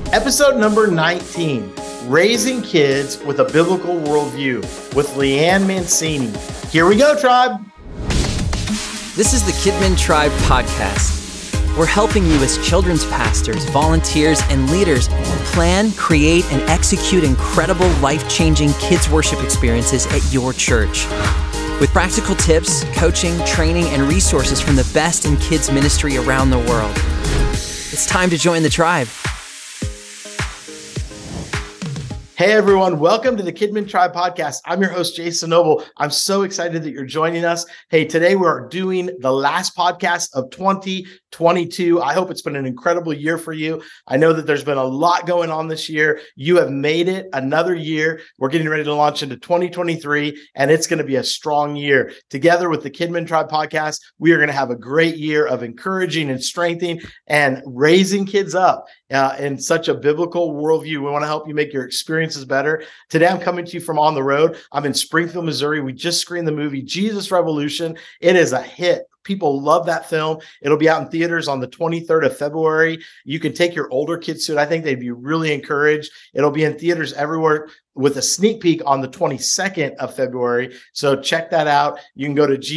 Episode number 19, Raising Kids with a Biblical Worldview with Leanne Mancini. Here we go, Tribe. This is the Kidmin Tribe podcast. We're helping you as children's pastors, volunteers, and leaders plan, create, and execute incredible, life-changing kids worship experiences at your church. With practical tips, coaching, training, and resources from the best in kids ministry around the world. It's time to join the tribe. Hey everyone, welcome to the Kidmin Tribe podcast. I'm your host, Jason Noble. I'm so excited that you're joining us. Hey, today we're doing the last podcast of 2022. I hope it's been an incredible year for you. I know that there's been a lot going on this year. You have made it another year. We're getting ready to launch into 2023, and it's going to be a strong year. Together with the Kidmin Tribe podcast, we are going to have a great year of encouraging and strengthening and raising kids up in such a biblical worldview. We want to help you make your experiences better. Today, I'm coming to you from on the road. I'm in Springfield, Missouri. We just screened the movie Jesus Revolution. It is a hit. People love that film. It'll be out in theaters on the 23rd of February. You can take your older kids to it. I think they'd be really encouraged. It'll be in theaters everywhere with a sneak peek on the 22nd of February. So check that out. You can go to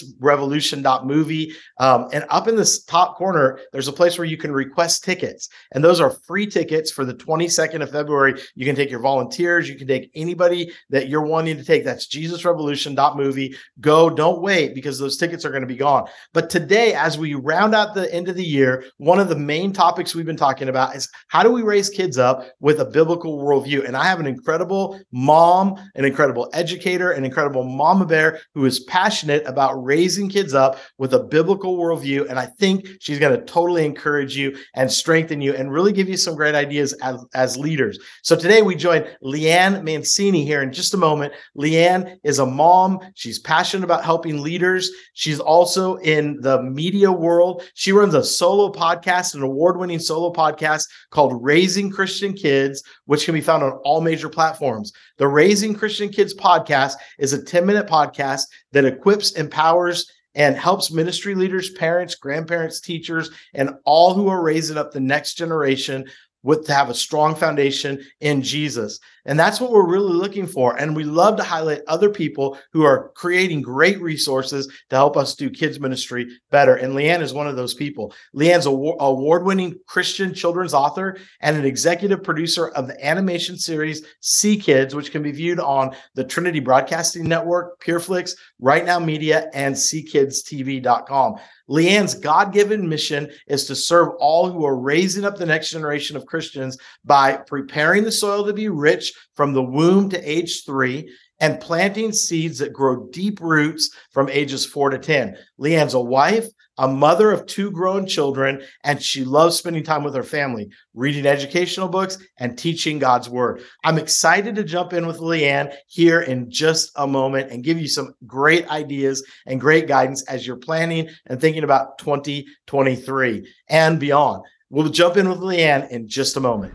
jesusrevolution.movie. And up in this top corner, there's a place where you can request tickets. And those are free tickets for the 22nd of February. You can take your volunteers. You can take anybody that you're wanting to take. That's jesusrevolution.movie. Go, don't wait, because those tickets are going to be gone. But today, as we round out the end of the year, one of the main topics we've been talking about is how do we raise kids up with a biblical worldview? And I have an incredible mom, an incredible educator, an incredible mama bear who is passionate about raising kids up with a biblical worldview. And I think she's going to totally encourage you and strengthen you and really give you some great ideas as leaders. So today we join Leanne Mancini here in just a moment. Leanne is a mom. She's passionate about helping leaders. She's also in the media world. She runs a solo podcast, an award-winning solo podcast called Raising Christian Kids, which can be found on all major platforms. The Raising Christian Kids podcast is a 10-minute podcast that equips, empowers, and helps ministry leaders, parents, grandparents, teachers, and all who are raising up the next generation to have a strong foundation in Jesus. And that's what we're really looking for. And we love to highlight other people who are creating great resources to help us do kids ministry better. And Leanne is one of those people. Leanne's an award-winning Christian children's author and an executive producer of the animation series See Kids, which can be viewed on the Trinity Broadcasting Network, PureFlix, Right Now Media, and SeeKidsTV.com. Leanne's God-given mission is to serve all who are raising up the next generation of Christians by preparing the soil to be rich from the womb to age 3 and planting seeds that grow deep roots from ages 4 to 10. Leanne's a wife, a mother of 2 grown children, and she loves spending time with her family, reading educational books and teaching God's word. I'm excited to jump in with Leanne here in just a moment and give you some great ideas and great guidance as you're planning and thinking about 2023 and beyond. We'll jump in with Leanne in just a moment.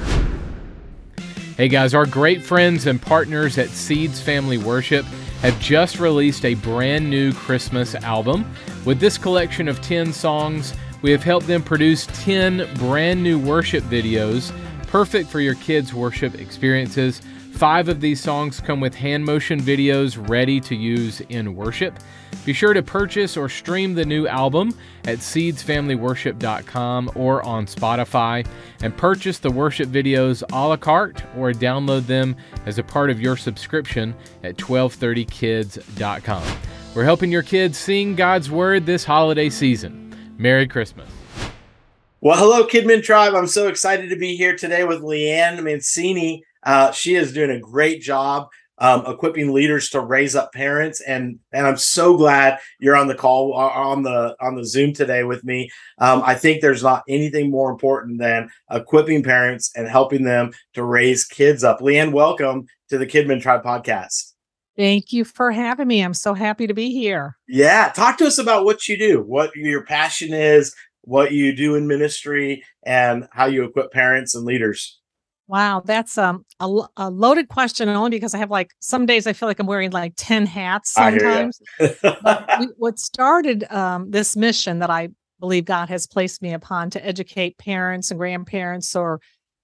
Hey guys, our great friends and partners at Seeds Family Worship have just released a brand new Christmas album. With this collection of 10 songs, we have helped them produce 10 brand new worship videos, perfect for your kids' worship experiences. 5 of these songs come with hand motion videos ready to use in worship. Be sure to purchase or stream the new album at seedsfamilyworship.com or on Spotify, and purchase the worship videos a la carte or download them as a part of your subscription at 1230kids.com. We're helping your kids sing God's Word this holiday season. Merry Christmas. Well, hello, Kidmin Tribe. I'm so excited to be here today with Leanne Mancini. She is doing a great job equipping leaders to raise up parents, and I'm so glad you're on the call on the Zoom today with me. I think there's not anything more important than equipping parents and helping them to raise kids up. Leanne, welcome to the Kidmin Tribe podcast. Thank you for having me. I'm so happy to be here. Yeah, talk to us about what you do, what your passion is, what you do in ministry, and how you equip parents and leaders. Wow, that's a loaded question, only because I have some days I feel like I'm wearing 10 hats sometimes. But what started this mission that I believe God has placed me upon to educate parents and grandparents or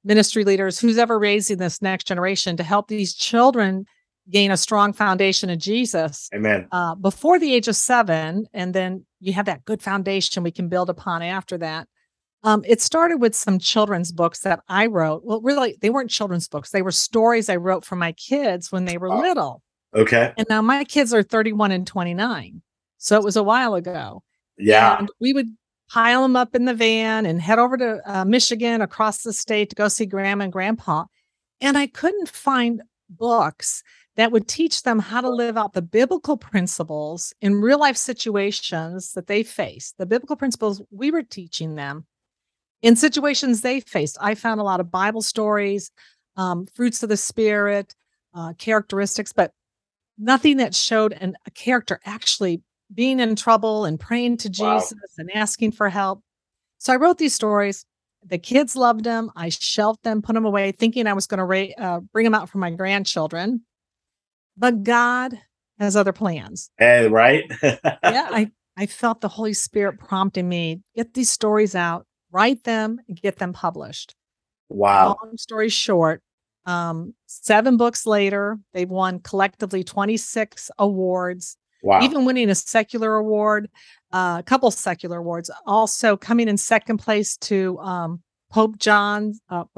ministry leaders, who's ever raising this next generation to help these children gain a strong foundation in Jesus. Amen. Before the age of 7, and then you have that good foundation we can build upon after that. It started with some children's books that I wrote. Well, really, they weren't children's books. They were stories I wrote for my kids when they were little. Okay. And now my kids are 31 and 29. So it was a while ago. Yeah. And we would pile them up in the van and head over to Michigan, across the state, to go see grandma and grandpa. And I couldn't find books that would teach them how to live out the biblical principles in real life situations that they face. The biblical principles we were teaching them in situations they faced. I found a lot of Bible stories, fruits of the Spirit, characteristics, but nothing that showed a character actually being in trouble and praying to Jesus and asking for help. So I wrote these stories. The kids loved them. I shelved them, put them away, thinking I was going to bring them out for my grandchildren. But God has other plans. Hey, right? Yeah, I felt the Holy Spirit prompting me, get these stories out, write them, and get them published. Wow. Long story short, 7 books later, they've won collectively 26 awards. Wow. Even winning a secular award, a couple secular awards, also coming in second place to Pope John.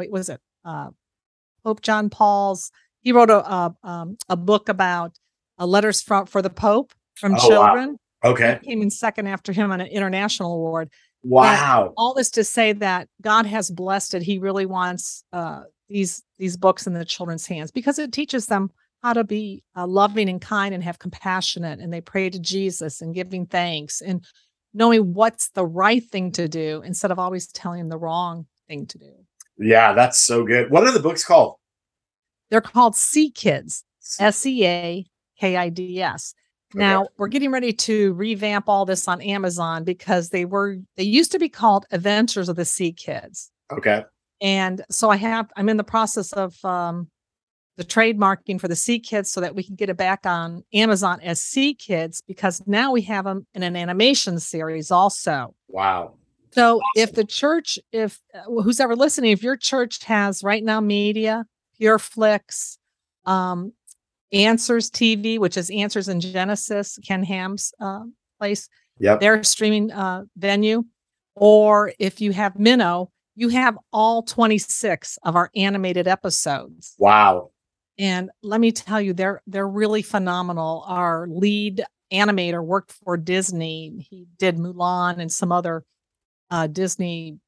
Pope John Paul's? He wrote a book about letters for the Pope from children. Wow. Okay. He came in second after him on an international award. Wow. But all this to say that God has blessed it. He really wants these books in the children's hands because it teaches them how to be loving and kind and have compassionate, and they pray to Jesus and giving thanks and knowing what's the right thing to do instead of always telling them the wrong thing to do. Yeah, that's so good. What are the books called? They're called Sea Kids, SEAKIDS. Now we're getting ready to revamp all this on Amazon because they used to be called Adventures of the Sea Kids. Okay. And so I'm in the process of the trademarking for the Sea Kids so that we can get it back on Amazon as Sea Kids, because now we have them in an animation series also. Wow. So if the church, who's ever listening, if your church has Right Now Media, PureFlix, Answers TV, which is Answers in Genesis, Ken Ham's place, their streaming venue, or if you have Minnow, you have all 26 of our animated episodes. Wow. And let me tell you, they're really phenomenal. Our lead animator worked for Disney. He did Mulan and some other Disney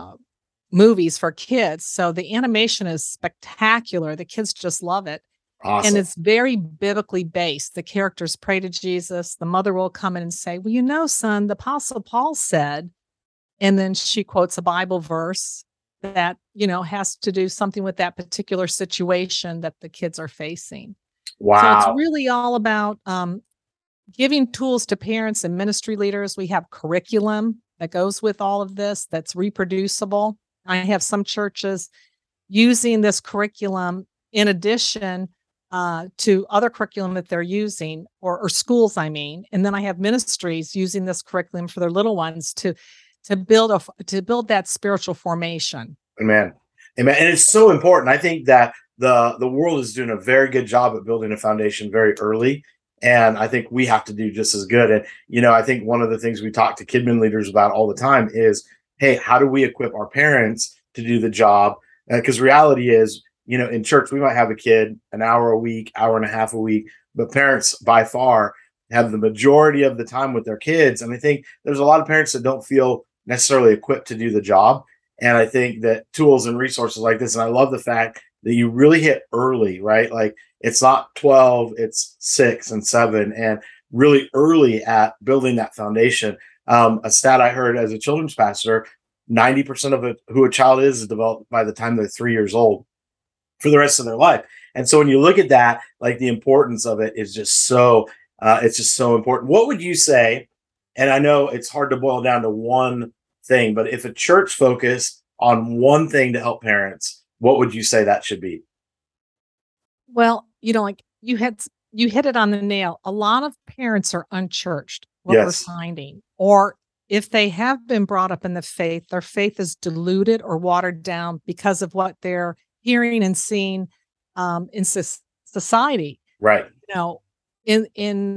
movies for kids. So the animation is spectacular. The kids just love it. Awesome. And it's very biblically based. The characters pray to Jesus. The mother will come in and say, well, son, the Apostle Paul said, and then she quotes a Bible verse that, has to do something with that particular situation that the kids are facing. Wow. So it's really all about giving tools to parents and ministry leaders. We have curriculum that goes with all of this that's reproducible. I have some churches using this curriculum in addition to other curriculum that they're using, or schools, I mean. And then I have ministries using this curriculum for their little ones to build that spiritual formation. Amen. And it's so important. I think that the world is doing a very good job at building a foundation very early. And I think we have to do just as good. And, I think one of the things we talk to Kidmin leaders about all the time is, hey, how do we equip our parents to do the job? Because reality is, in church, we might have a kid an hour a week, hour and a half a week, but parents by far have the majority of the time with their kids. And I think there's a lot of parents that don't feel necessarily equipped to do the job. And I think that tools and resources like this, and I love the fact that you really hit early, right? Like it's not 12, it's 6 and 7, and really early at building that foundation. A stat I heard as a children's pastor, 90% of who a child is developed by the time they're 3 years old for the rest of their life. And so when you look at that, like the importance of it is just so, it's just so important. What would you say? And I know it's hard to boil down to one thing, but if a church focused on one thing to help parents, what would you say that should be? Well, like you hit it on the nail. A lot of parents are unchurched, what we're finding, or if they have been brought up in the faith, their faith is diluted or watered down because of what they're hearing and seeing in society. Right. You know, in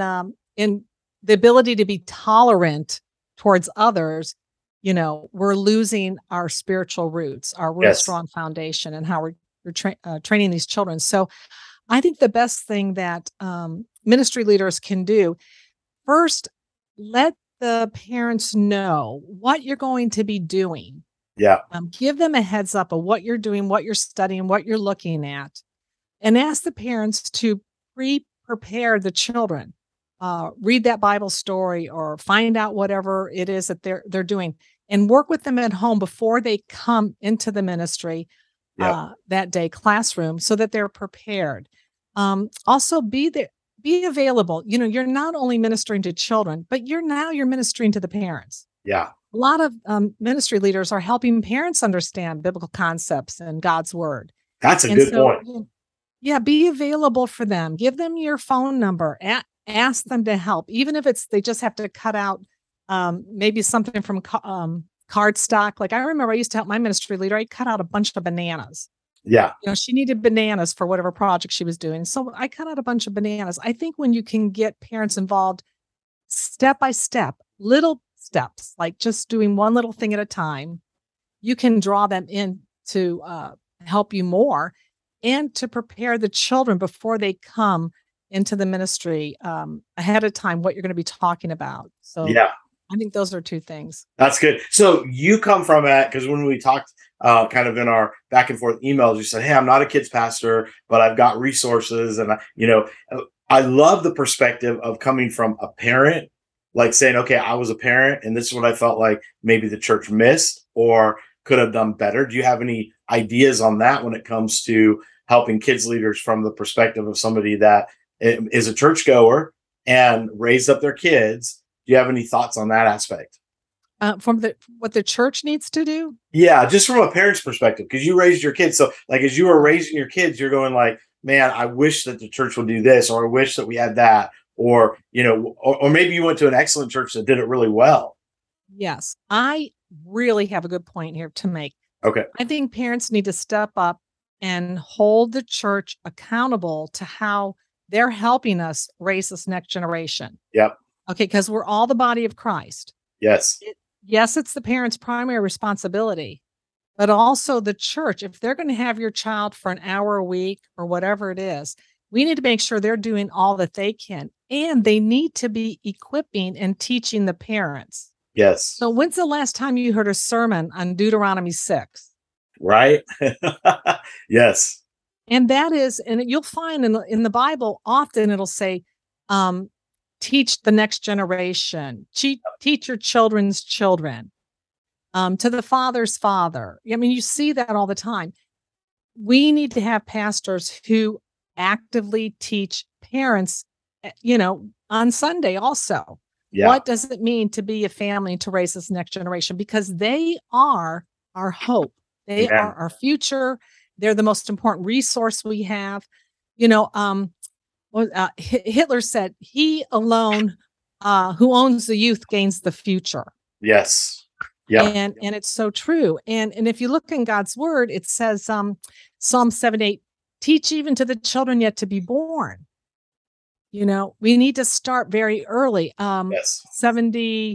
the ability to be tolerant towards others, you know, we're losing our spiritual roots, our real strong foundation, and how we're training these children. So I think the best thing that ministry leaders can do, first, let the parents know what you're going to be doing. Yeah. Give them a heads up of what you're doing, what you're studying, what you're looking at, and ask the parents to prepare the children. Read that Bible story or find out whatever it is that they're doing, and work with them at home before they come into the ministry that day classroom, so that they're prepared. Also be there, be available. You know, you're not only ministering to children, but you're ministering to the parents. Yeah. A lot of ministry leaders are helping parents understand biblical concepts and God's word. That's a good point. Yeah, be available for them. Give them your phone number. Ask them to help, even if they just have to cut out maybe something from cardstock. Like I remember I used to help my ministry leader. I cut out a bunch of bananas. Yeah. You know, she needed bananas for whatever project she was doing. So I cut out a bunch of bananas. I think when you can get parents involved step by step, little steps, like just doing one little thing at a time, you can draw them in to help you more and to prepare the children before they come into the ministry ahead of time, what you're going to be talking about. So yeah, I think those are two things. That's good. So you come from it, because when we talked kind of in our back and forth emails, you said, hey, I'm not a kids pastor, but I've got resources. And, I love the perspective of coming from a parent, like saying, okay, I was a parent and this is what I felt like maybe the church missed or could have done better. Do you have any ideas on that when it comes to helping kids leaders from the perspective of somebody that is a churchgoer and raised up their kids? Do you have any thoughts on that aspect? From what the church needs to do? Yeah, just from a parent's perspective, because you raised your kids. So like, as you were raising your kids, you're going like, man, I wish that the church would do this, or I wish that we had that, or, or maybe you went to an excellent church that did it really well. Yes, I really have a good point here to make. Okay. I think parents need to step up and hold the church accountable to how they're helping us raise this next generation. Yep. Okay, because we're all the body of Christ. Yes. Yes, it's the parents' primary responsibility, but also the church. If they're going to have your child for an hour a week or whatever it is, we need to make sure they're doing all that they can. And they need to be equipping and teaching the parents. Yes. So when's the last time you heard a sermon on Deuteronomy 6? Right. Yes. And that is, and you'll find in the Bible, often it'll say, teach the next generation, teach your children's children, to the father's father. I mean, you see that all the time. We need to have pastors who actively teach parents, on Sunday also. Yeah. What does it mean to be a family and to raise this next generation? Because they are our hope. They are our future. They're the most important resource we have. Hitler said, he alone who owns the youth gains the future. Yes. Yeah. And it's so true. And if you look in God's word, it says, Psalm 7:8, teach even to the children yet to be born. We need to start very early. Yes. Psalm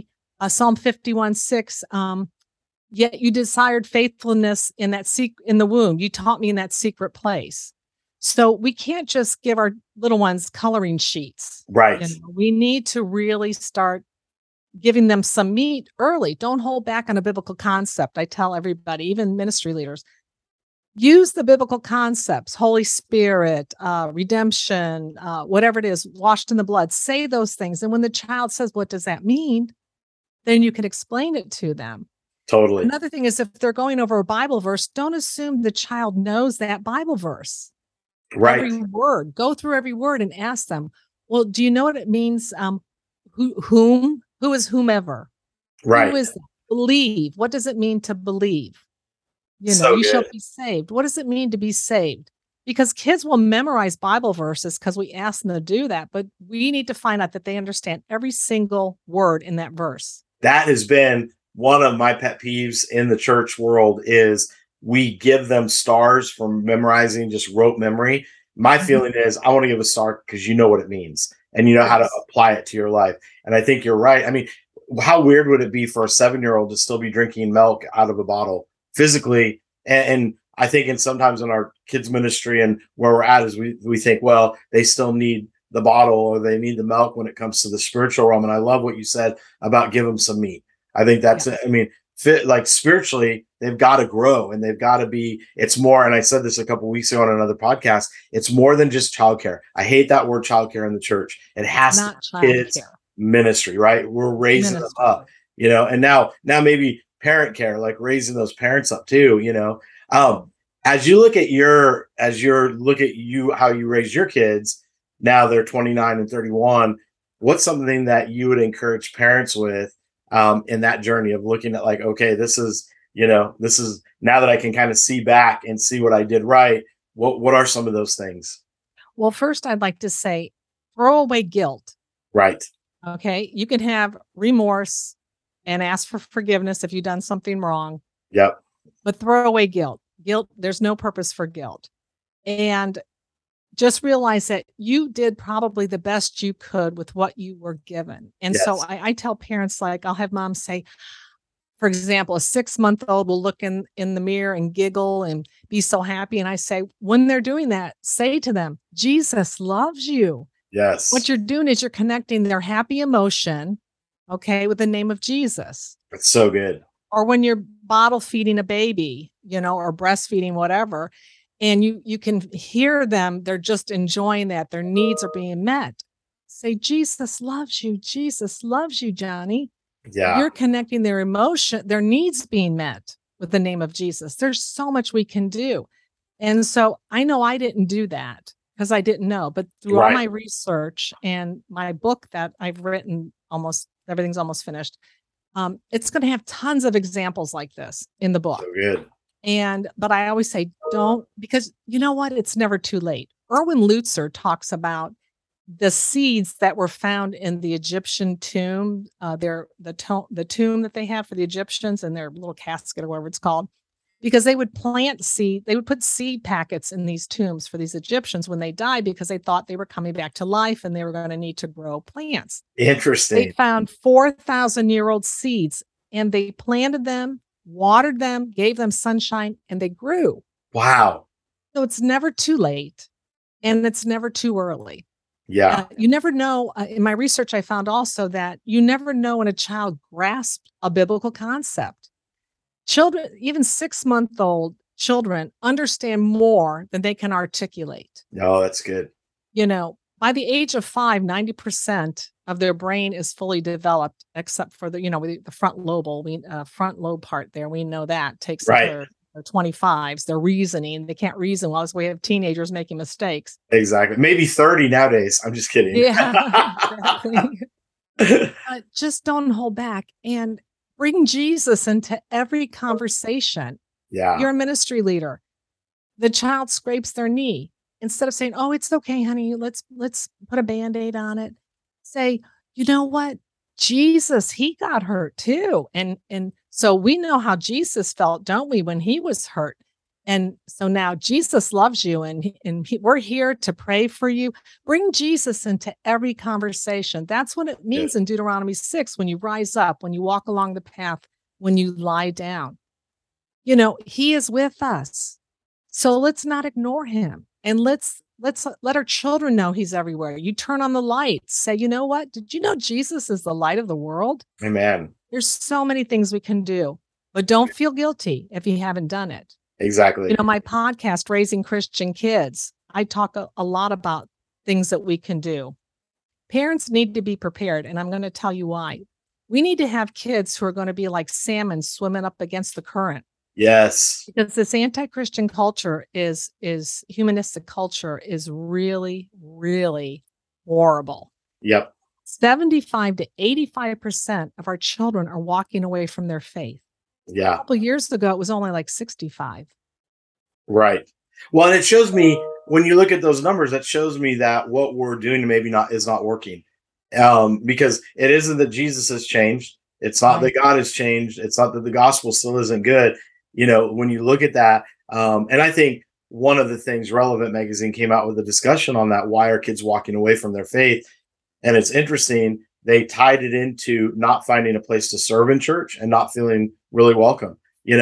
51:6, yet you desired faithfulness in the womb. You taught me in that secret place. So we can't just give our little ones coloring sheets. Right. We need to really start giving them some meat early. Don't hold back on a biblical concept. I tell everybody, even ministry leaders, use the biblical concepts, Holy Spirit, redemption, whatever it is, washed in the blood. Say those things. And when the child says, what does that mean? Then you can explain it to them. Totally. Another thing is, if they're going over a Bible verse, don't assume the child knows that Bible verse. Right. Every word, go through every word and ask them, well, do you know what it means? Who is whomever? Right. Who is that? Believe. What does it mean to believe? You shall be saved. What does it mean to be saved? Because kids will memorize Bible verses because we ask them to do that, but we need to find out that they understand every single word in that verse. that has been one of my pet peeves in the church world is we give them stars for memorizing just rote memory. My feeling is I want to give a star because you know what it means and you know how to apply it to your life. And I think you're right. I mean, how weird would it be for a 7-year-old to still be drinking milk out of a bottle physically? And I think sometimes in our kids ministry and where we're at is we think, well, they still need the bottle or they need the milk when it comes to the spiritual realm. And I love what you said about give them some meat. I think that's, I mean, like spiritually, they've got to grow and they've got to be, it's more. And I said this a couple of weeks ago on another podcast. It's more than just childcare. I hate that word childcare in the church. It has to be kids ministry, right? We're raising them up, and now maybe parent care, like raising those parents up too, as you look at how you raise your kids, now they're 29 and 31. What's something that you would encourage parents with in that journey of looking at like, okay, this is now that I can kind of see back and see what I did right. What are some of those things? Well, first I'd like to say, throw away guilt. Right. Okay. You can have remorse and ask for forgiveness if you've done something wrong. Yep. But throw away guilt. There's no purpose for guilt. And just realize that you did probably the best you could with what you were given. And so I tell parents, like I'll have moms say, for example, a 6-month-old will look in the mirror and giggle and be so happy. And I say, when they're doing that, say to them, Jesus loves you. Yes. What you're doing is you're connecting their happy emotion, with the name of Jesus. That's so good. Or when you're bottle feeding a baby, or breastfeeding, whatever, and you can hear them, they're just enjoying that. Their needs are being met. Say, Jesus loves you. Jesus loves you, Johnny. Yeah. You're connecting their emotion, their needs being met with the name of Jesus. There's so much we can do. And so I know I didn't do that because I didn't know, but through all my research and my book that I've written, everything's almost finished. It's going to have tons of examples like this in the book. So good. But I always say, don't, because you know what? It's never too late. Erwin Lutzer talks about the seeds that were found in the Egyptian tomb, the tomb that they have for the Egyptians and their little casket or whatever it's called, because they would put seed packets in these tombs for these Egyptians when they died, because they thought they were coming back to life and they were going to need to grow plants. Interesting. They found 4,000-year-old seeds and they planted them, watered them, gave them sunshine, and they grew. Wow. So it's never too late and it's never too early. Yeah. You never know. In my research, I found also that you never know when a child grasps a biblical concept. Children, even 6-month-old children, understand more than they can articulate. Oh, that's good. By the age of 5, 90% of their brain is fully developed, except for the front lobe part there. We know that takes their 25s, their reasoning. They can't reason well as we have teenagers making mistakes. Exactly. Maybe 30 nowadays. I'm just kidding. Yeah, exactly. Just don't hold back and bring Jesus into every conversation. Yeah. You're a ministry leader. The child scrapes their knee. Instead of saying, "Oh, it's okay, honey, let's put a Band-Aid on it," say, "You know what? Jesus, he got hurt too." And so we know how Jesus felt, don't we, when he was hurt? And so now Jesus loves you and we're here to pray for you. Bring Jesus into every conversation. That's what it means in Deuteronomy 6, when you rise up, when you walk along the path, when you lie down. He is with us. So let's not ignore him. And let's let our children know he's everywhere. You turn on the lights, say, you know what? Did you know Jesus is the light of the world? Amen. There's so many things we can do, but don't feel guilty if you haven't done it. Exactly. My podcast, Raising Christian Kids, I talk a lot about things that we can do. Parents need to be prepared, and I'm going to tell you why. We need to have kids who are going to be like salmon swimming up against the current. Yes. Because this anti-Christian culture is humanistic culture is really, really horrible. Yep. 75 to 85% of our children are walking away from their faith. Yeah. A couple of years ago, it was only like 65. Right. Well, and it shows me, when you look at those numbers, that shows me that what we're doing is not working. Because it isn't that Jesus has changed. It's not Right. that God has changed. It's not that the gospel still isn't good. When you look at that, and I think one of the things Relevant Magazine came out with a discussion on that. Why are kids walking away from their faith? And it's interesting. They tied it into not finding a place to serve in church and not feeling really welcome.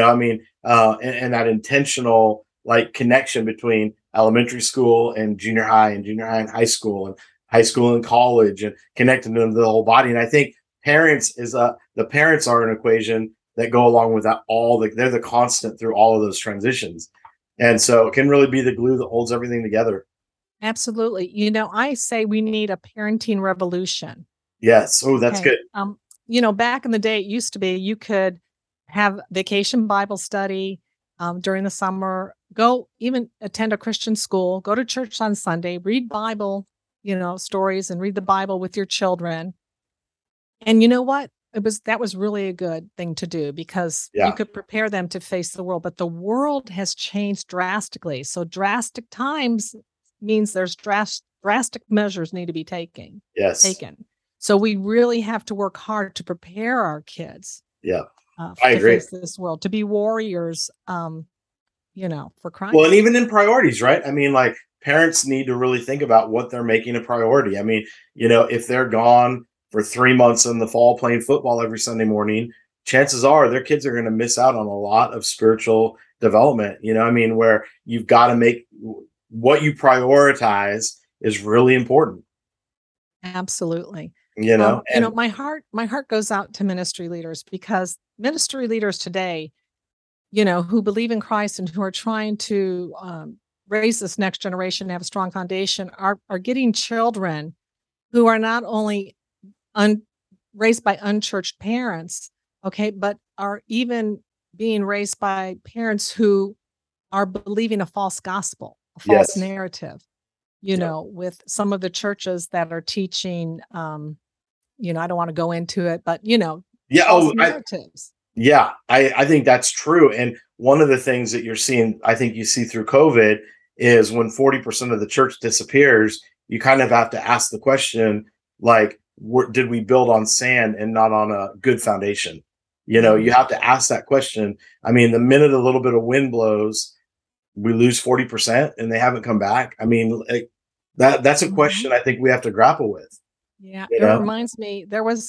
And that intentional like connection between elementary school and junior high and high school and college and connecting them to the whole body. And I think the parents are an equation that go along with that. They're the constant through all of those transitions. And so it can really be the glue that holds everything together. Absolutely. I say we need a parenting revolution. Yes. Oh, that's Okay. good. Back in the day, it used to be you could have vacation Bible study during the summer, go even attend a Christian school, go to church on Sunday, read Bible, stories and read the Bible with your children. And you know what? That was really a good thing to do because you Yeah. could prepare them to face the world. But the world has changed drastically. So drastic times means there's drastic measures need to be taken. Yes. So we really have to work hard to prepare our kids Yeah. to I agree. face this world, to be warriors, for Christ. Well, and even in priorities, right? I mean, like parents need to really think about what they're making a priority. I mean, if they're gone for 3 months in the fall playing football every Sunday morning, chances are their kids are going to miss out on a lot of spiritual development. Where you've got to make what you prioritize is really important. Absolutely. And My heart goes out to ministry leaders because ministry leaders today, who believe in Christ and who are trying to raise this next generation to have a strong foundation are getting children who are not only raised by unchurched parents, okay, but are even being raised by parents who are believing a false gospel, a false yes. narrative, Yeah. with some of the churches that are teaching, I don't want to go into it, but, Yeah. false narratives. Yeah, I think that's true. And one of the things that you're seeing, I think you see through COVID, is when 40% of the church disappears, you kind of have to ask the question, like, did we build on sand and not on a good foundation? You have to ask that question. I mean, the minute a little bit of wind blows, we lose 40% and they haven't come back. I mean, that's a question I think we have to grapple with. Yeah, You it know? reminds me, there was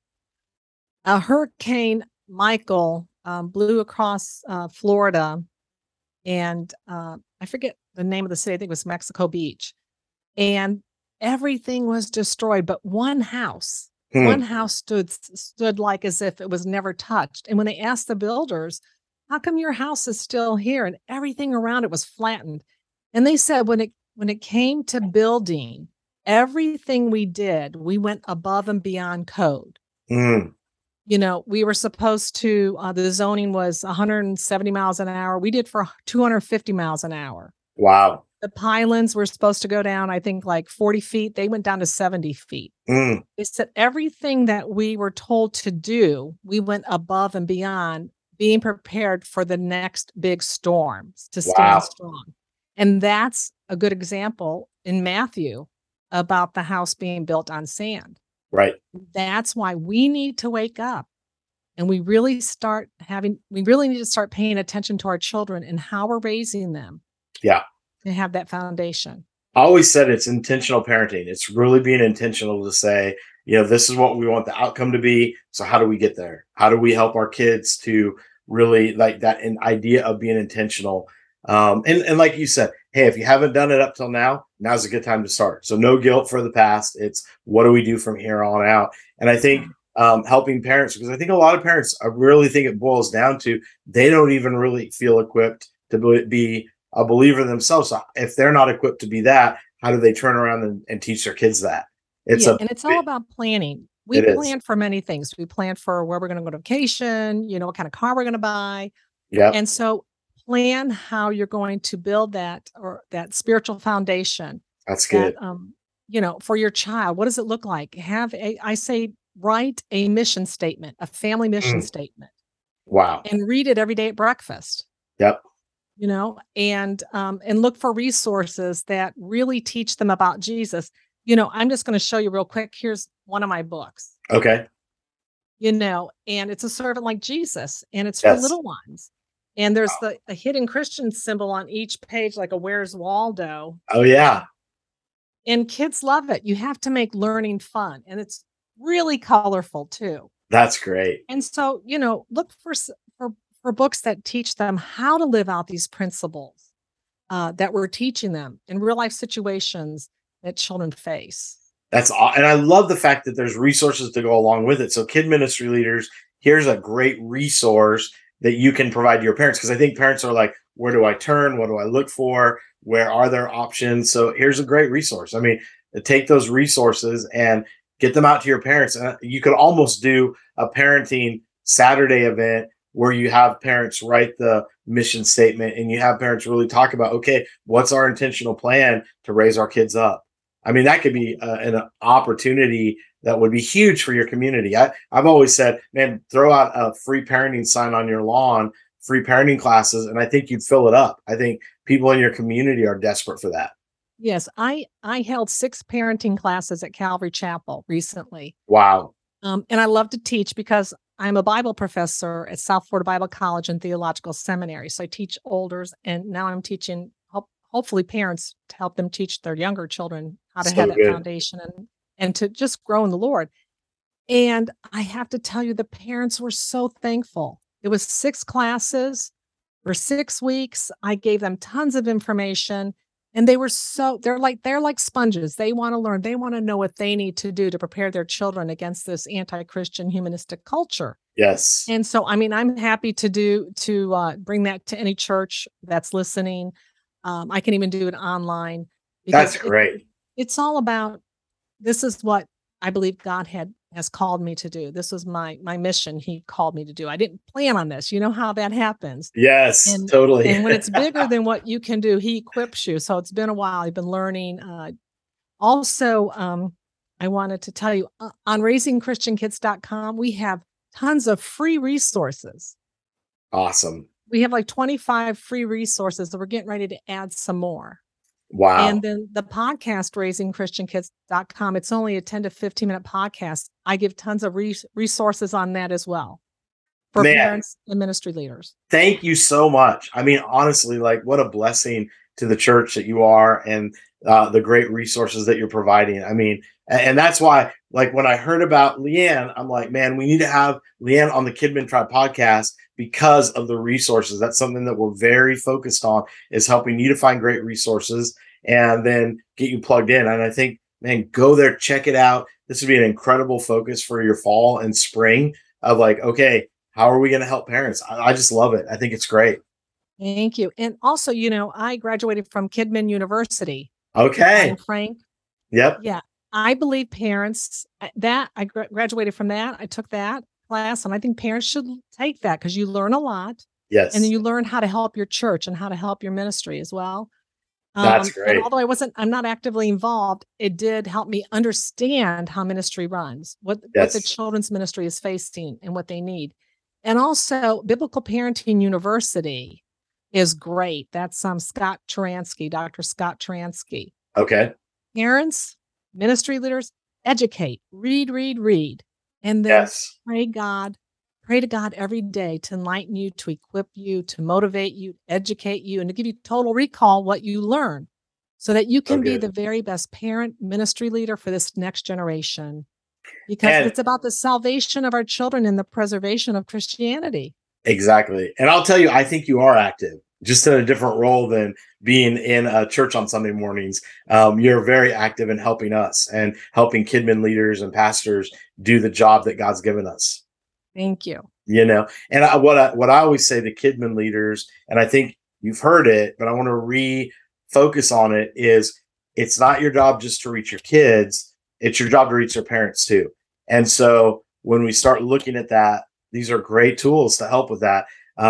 a Hurricane Michael blew across Florida, and I forget the name of the city. I think it was Mexico Beach, and everything was destroyed, but one house stood like as if it was never touched. And when they asked the builders, "How come your house is still here?" and everything around it was flattened, and they said when it came to building, everything we did, we went above and beyond code. Mm, We were supposed to, the zoning was 170 miles an hour. We did for 250 miles an hour. wow. The pylons were supposed to go down, I think, like 40 feet. They went down to 70 feet. Mm, They said everything that we were told to do, we went above and beyond, being prepared for the next big storms to stand wow. strong. And that's a good example in Matthew about the house being built on sand. Right. That's why we need to wake up and we really need to start paying attention to our children and how we're raising them. Yeah. To have that foundation. I always said it's intentional parenting. It's really being intentional to say, this is what we want the outcome to be. So how do we get there? How do we help our kids to really like that an idea of being intentional? And like you said, hey, if you haven't done it up till now, now's a good time to start. So no guilt for the past. It's what do we do from here on out? And I think helping parents, because I think a lot of parents, I really think it boils down to they don't even really feel equipped to be a believer themselves. So if they're not equipped to be that, how do they turn around and teach their kids that? And it's all about planning. We plan for many things. We plan for where we're going to go to vacation, what kind of car we're going to buy. Yeah. And so plan how you're going to build that or that spiritual foundation. That's good. That, for your child, what does it look like? Write a mission statement, a family mission statement. Wow. And read it every day at breakfast. Yep. And look for resources that really teach them about Jesus. I'm just going to show you real quick. Here's one of my books. Okay. and it's a servant like Jesus, and it's for Yes. little ones. And there's the hidden Christian symbol on each page, like a Where's Waldo. Oh, yeah. And kids love it. You have to make learning fun, and it's really colorful too. That's great. And so, look for books that teach them how to live out these principles that we're teaching them in real life situations that children face. And I love the fact that there's resources to go along with it. So kid ministry leaders, here's a great resource that you can provide to your parents. Because I think parents are like, where do I turn? What do I look for? Where are there options? So here's a great resource. I mean, take those resources and get them out to your parents. And you could almost do a parenting Saturday event where you have parents write the mission statement and you have parents really talk about, okay, what's our intentional plan to raise our kids up? I mean, that could be an opportunity that would be huge for your community. I've always said, man, throw out a free parenting sign on your lawn, free parenting classes, and I think you'd fill it up. I think people in your community are desperate for that. Yes, I held 6 parenting classes at Calvary Chapel recently. Wow. And I love to teach because I'm a Bible professor at South Florida Bible College and Theological Seminary. So I teach olders, and now I'm teaching hopefully parents to help them teach their younger children how to have that foundation and to just grow in the Lord. And I have to tell you, the parents were so thankful. It was 6 classes for 6 weeks. I gave them tons of information, and they're like sponges. They want to learn. They want to know what they need to do to prepare their children against this anti-Christian humanistic culture. Yes. And so, I mean, I'm happy to bring that to any church that's listening. I can even do it online. That's great. It's all about, this is what I believe God has called me to do. This was my mission he called me to do. I didn't plan on this. You know how that happens. Yes, totally. And when it's bigger than what you can do, he equips you. So it's been a while. I've been learning. Also, I wanted to tell you on raisingchristiankids.com, we have tons of free resources. Awesome. We have like 25 free resources that we're getting ready to add some more. Wow. And then the podcast, raisingchristiankids.com, it's only a 10 to 15 minute podcast. I give tons of resources on that as well for parents and ministry leaders. Thank you so much. I mean, honestly, like what a blessing to the church that you are and the great resources that you're providing. I mean, and that's why, like when I heard about Leanne, I'm like, man, we need to have Leanne on the Kidmin Tribe podcast because of the resources. That's something that we're very focused on, is helping you to find great resources and then get you plugged in. And I think, man, go there, check it out. This would be an incredible focus for your fall and spring of like, okay, how are we going to help parents? I just love it. I think it's great. Thank you. And also, I graduated from Kidmin University. Okay. Frank. Yep. Yeah. I believe parents that I graduated from that. I took that class, and I think parents should take that because you learn a lot. Yes. And then you learn how to help your church and how to help your ministry as well. That's great. And although I'm not actively involved, it did help me understand how ministry runs, what the children's ministry is facing and what they need. And also Biblical Parenting University is great. That's Scott Taransky, Dr. Scott Taransky. Okay. Parents, ministry leaders, educate, read. And then pray to God every day to enlighten you, to equip you, to motivate you, educate you, and to give you total recall what you learn so that you can be the very best parent, ministry leader for this next generation. Because it's about the salvation of our children and the preservation of Christianity. Exactly. And I'll tell you, I think you are active, just in a different role than being in a church on Sunday mornings. You're very active in helping us and helping Kidmin leaders and pastors do the job that God's given us. Thank you. And what I always say to Kidmin leaders, and I think you've heard it, but I want to refocus on it, is it's not your job just to reach your kids. It's your job to reach their parents too. And so when we start looking at that, these are great tools to help with that.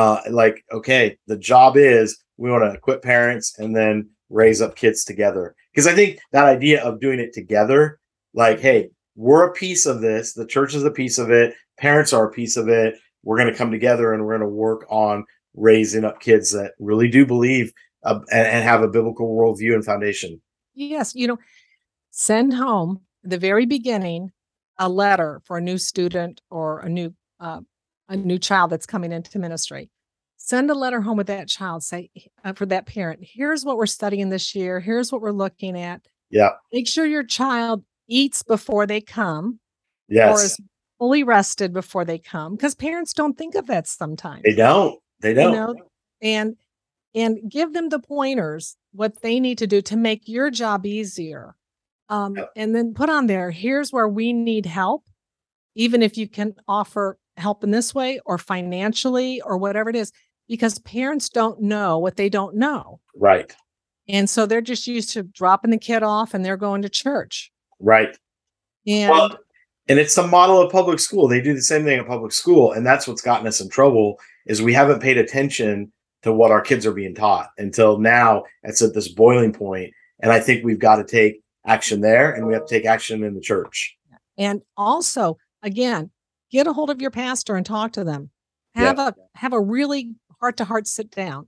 The job is we want to equip parents and then raise up kids together. Because I think that idea of doing it together, like, hey, we're a piece of this. The church is a piece of it. Parents are a piece of it. We're going to come together and we're going to work on raising up kids that really do believe and have a biblical worldview and foundation. Yes. Send home the very beginning a letter for a new student or a new child that's coming into ministry. Send a letter home with that child. Say for that parent, here's what we're studying this year. Here's what we're looking at. Yeah. Make sure your child eats before they come, or Yes. is fully rested before they come, because parents don't think of that sometimes. They don't. And give them the pointers, what they need to do to make your job easier. And then put on there, here's where we need help, even if you can offer help in this way or financially or whatever it is, because parents don't know what they don't know. Right. And so they're just used to dropping the kid off and they're going to church. Right. And and it's the model of public school. They do the same thing at public school. And that's what's gotten us in trouble, is we haven't paid attention to what our kids are being taught until now. It's at this boiling point. And I think we've got to take action there, and we have to take action in the church. And also, again, get a hold of your pastor and talk to them. Have a really heart-to-heart sit down.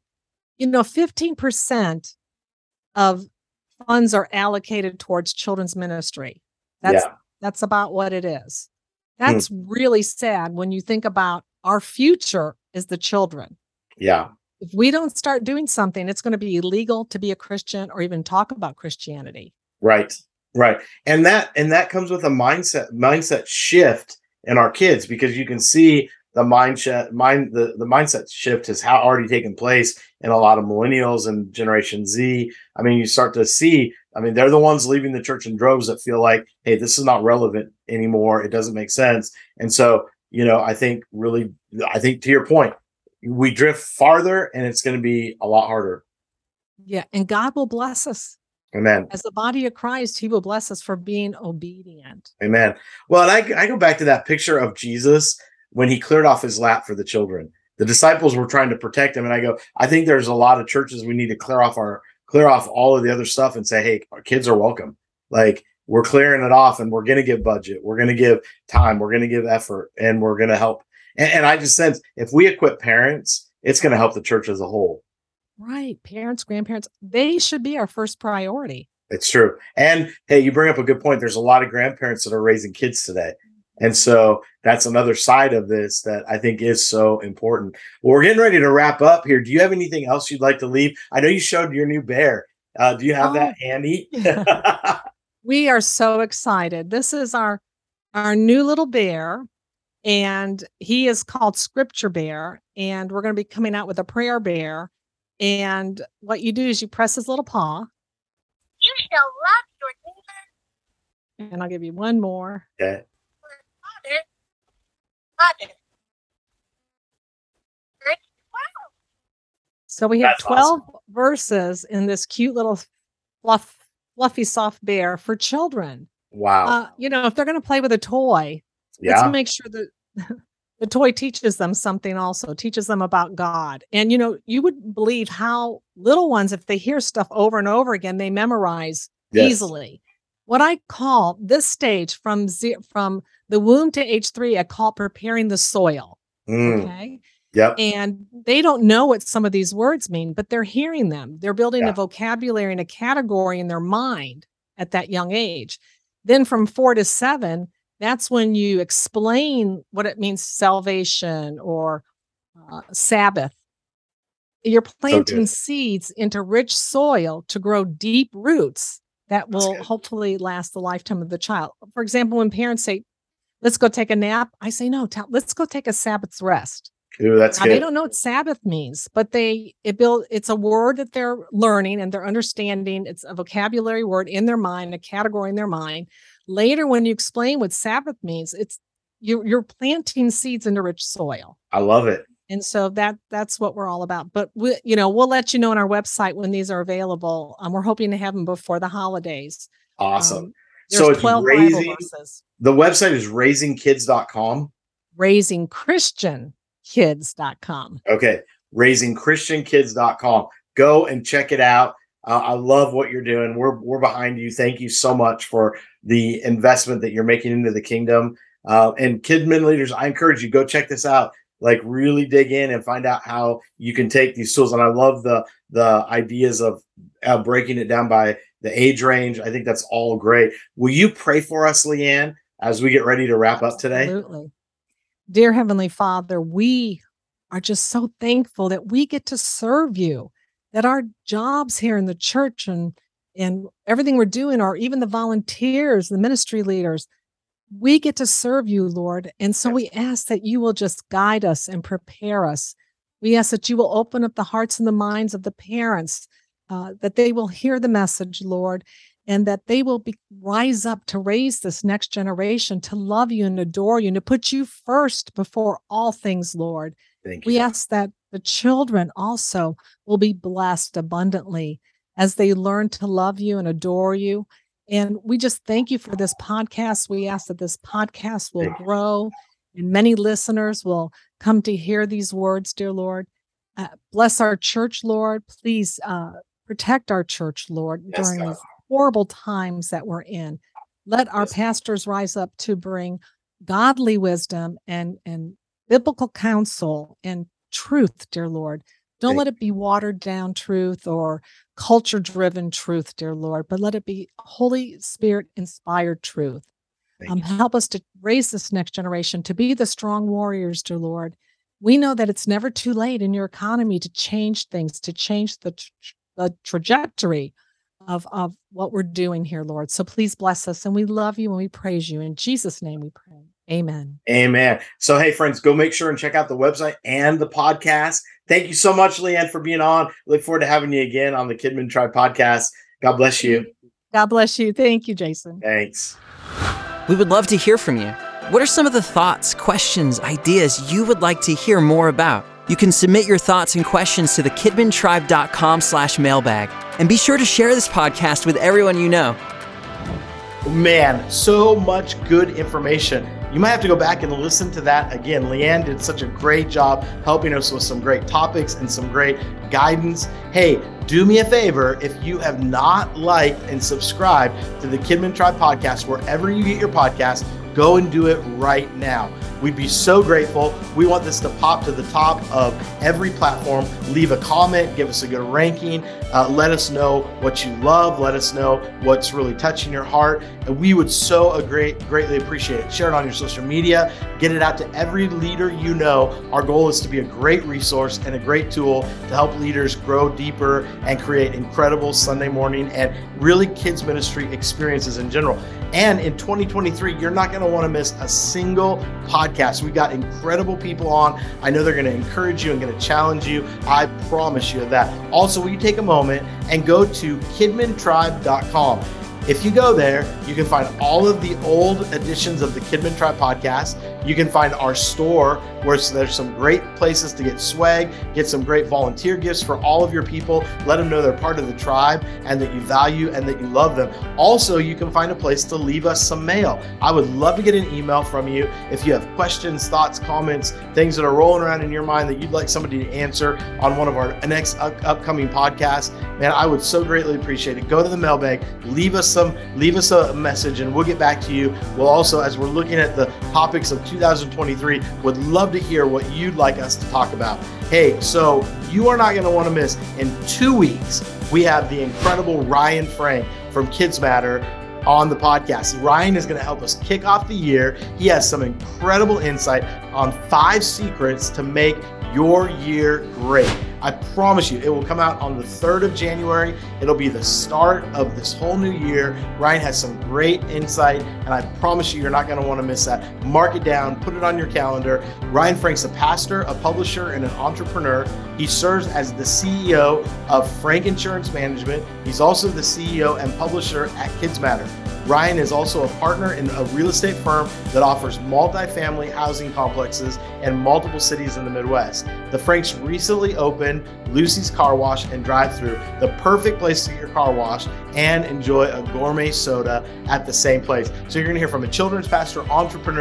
15% of funds are allocated towards children's ministry. That's about what it is. That's really sad when you think about our future is the children. Yeah. If we don't start doing something, it's going to be illegal to be a Christian or even talk about Christianity. Right. Right. And that comes with a mindset shift in our kids, because you can see the mindset shift has already taken place in a lot of millennials and Generation Z. I mean, you start to see, they're the ones leaving the church in droves that feel like, hey, this is not relevant anymore. It doesn't make sense. And so, I think to your point, we drift farther and it's going to be a lot harder. Yeah. And God will bless us. Amen. As the body of Christ, he will bless us for being obedient. Amen. Well, and I go back to that picture of Jesus when he cleared off his lap for the children. The disciples were trying to protect him. And I think there's a lot of churches we need to clear off all of the other stuff and say, hey, our kids are welcome. Like, we're clearing it off, and we're going to give budget. We're going to give time. We're going to give effort, and we're going to help. And I just sense if we equip parents, it's going to help the church as a whole. Right. Parents, grandparents, they should be our first priority. It's true. And hey, you bring up a good point. There's a lot of grandparents that are raising kids today. And so that's another side of this that I think is so important. Well, we're getting ready to wrap up here. Do you have anything else you'd like to leave? I know you showed your new bear. Do you have that handy? We are so excited. This is our new little bear, and he is called Scripture Bear. And we're going to be coming out with a prayer bear. And what you do is you press his little paw. You shall love your neighbor. And I'll give you one more. Okay. So we have That's 12 awesome. verses in this cute little fluffy, soft bear for children. Wow. If they're going to play with a toy, let's make sure that the toy teaches them something also, teaches them about God. And, you would believe how little ones, if they hear stuff over and over again, they memorize easily. What I call this stage from the womb to age 3, I call preparing the soil. Okay. Yep. And they don't know what some of these words mean, but they're hearing them. They're building a vocabulary and a category in their mind at that young age. Then from 4 to 7, that's when you explain what it means, salvation or Sabbath. You're planting seeds into rich soil to grow deep roots that will hopefully last the lifetime of the child. For example, when parents say, let's go take a nap, I say, no, let's go take a Sabbath's rest. Ooh, that's good. They don't know what Sabbath means, but it's a word that they're learning and they're understanding. It's a vocabulary word in their mind, a category in their mind. Later, when you explain what Sabbath means, it's you're planting seeds into rich soil. I love it. And so that's what we're all about. But we'll let you know on our website when these are available. We're hoping to have them before the holidays. Awesome. So it's 12 Bible verses. The website is raisingkids.com. raisingchristiankids.com. Okay. raisingchristiankids.com. Go and check it out. I love what you're doing. We're behind you. Thank you so much for the investment that you're making into the kingdom. And Kidmin leaders, I encourage you, go check this out. Like, really dig in and find out how you can take these tools. And I love the ideas of breaking it down by the age range. I think that's all great. Will you pray for us, Leanne, as we get ready to wrap up today? Absolutely. Dear Heavenly Father, we are just so thankful that we get to serve you, that our jobs here in the church and everything we're doing, or even the volunteers, the ministry leaders, we get to serve you, Lord. And so we ask that you will just guide us and prepare us. We ask that you will open up the hearts and the minds of the parents, that they will hear the message, Lord, and that they will rise up to raise this next generation to love you and adore you and to put you first before all things, Lord. We ask that the children also will be blessed abundantly as they learn to love you and adore you. And we just thank you for this podcast. We ask that this podcast will grow and many listeners will come to hear these words, dear Lord. Bless our church, Lord. Please protect our church, Lord, during these horrible times that we're in. Let our pastors rise up to bring godly wisdom and biblical counsel and truth, dear Lord. Don't let it be watered down truth or culture driven truth, dear Lord, but let it be Holy Spirit inspired truth. Help us to raise this next generation to be the strong warriors, dear Lord. We know that it's never too late in your economy to change things, to change the trajectory of what we're doing here, Lord. So please bless us, and we love you and we praise you. In Jesus' name we pray. Amen. Amen. So, hey, friends, go make sure and check out the website and the podcast. Thank you so much, Leanne, for being on. Look forward to having you again on the Kidmin Tribe podcast. God bless you. God bless you. Thank you, Jason. Thanks. We would love to hear from you. What are some of the thoughts, questions, ideas you would like to hear more about? You can submit your thoughts and questions to thekidmintribe.com/mailbag. And be sure to share this podcast with everyone you know. Man, so much good information. You might have to go back and listen to that again. Leanne did such a great job helping us with some great topics and some great guidance. Hey, do me a favor. If you have not liked and subscribed to the Kidmin Tribe podcast, wherever you get your podcast, go and do it right now. We'd be so grateful. We want this to pop to the top of every platform. Leave a comment, give us a good ranking. Let us know what you love. Let us know what's really touching your heart. And we would so greatly appreciate it. Share it on your social media. Get it out to every leader you know. Our goal is to be a great resource and a great tool to help leaders grow deeper and create incredible Sunday morning and really kids ministry experiences in general. And in 2023, you're not going to want to miss a single podcast. We got incredible people on. I know they're going to encourage you and going to challenge you. I promise you that. Also, will you take a moment and go to kidmintribe.com. If you go there, you can find all of the old editions of the Kidmin Tribe podcast. You can find our store where there's some great places to get swag, get some great volunteer gifts for all of your people. Let them know they're part of the tribe and that you value and that you love them. Also, you can find a place to leave us some mail. I would love to get an email from you if you have questions, thoughts, comments, things that are rolling around in your mind that you'd like somebody to answer on one of our next upcoming podcasts. Man, I would so greatly appreciate it. Go to the mailbag, leave us a message, and we'll get back to you. We'll also, as we're looking at the topics of 2023, would love to hear what you'd like us to talk about. Hey, so you are not going to want to miss. In 2 weeks, we have the incredible Ryan Frank from Kids Matter on the podcast. Ryan is going to help us kick off the year. He has some incredible insight on 5 secrets to make your year great. I promise you, it will come out on the 3rd of January. It'll be the start of this whole new year. Ryan has some great insight, and I promise you, you're not going to want to miss that. Mark it down, put it on your calendar. Ryan Frank's a pastor, a publisher, and an entrepreneur. He serves as the CEO of Frank Insurance Management. He's also the CEO and publisher at Kids Matter. Ryan is also a partner in a real estate firm that offers multifamily housing complexes in multiple cities in the Midwest. The Franks recently opened Lucy's Car Wash and Drive-Thru, the perfect place to get your car washed and enjoy a gourmet soda at the same place. So you're going to hear from a children's pastor, entrepreneur,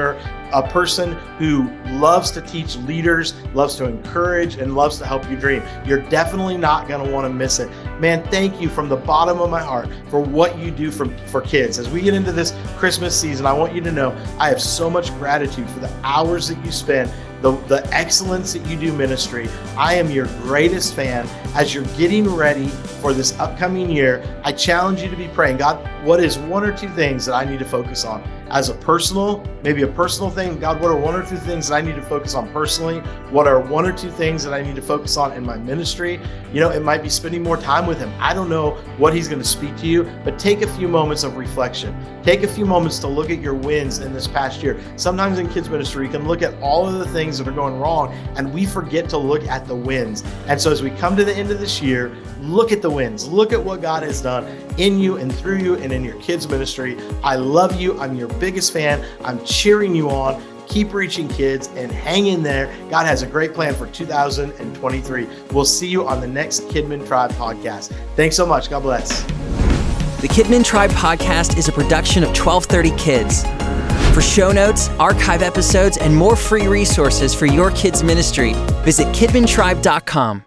a person who loves to teach leaders, loves to encourage, and loves to help you dream. You're definitely not going to want to miss it. Man, thank you from the bottom of my heart for what you do for kids. As we get into this Christmas season, I want you to know I have so much gratitude for the hours that you spend, the excellence that you do ministry. I am your greatest fan. As you're getting ready for this upcoming year, I challenge you to be praying, God, what is one or two things that I need to focus on? As maybe a personal thing, God, what are one or two things that I need to focus on personally? What are one or two things that I need to focus on in my ministry? It might be spending more time with him. I don't know what he's going to speak to you, but take a few moments of reflection. Take a few moments to look at your wins in this past year. Sometimes in kids ministry, you can look at all of the things that are going wrong, and we forget to look at the wins. And so as we come to the end of this year, look at the wins. Look at what God has done in you and through you and in your kids ministry. I love you. I'm your biggest fan. I'm cheering you on. Keep reaching kids and hang in there. God has a great plan for 2023. We'll see you on the next Kidmin Tribe podcast. Thanks so much. God bless. The Kidmin Tribe podcast is a production of 1230 Kids. For show notes, archive episodes, and more free resources for your kids' ministry, visit kidmintribe.com.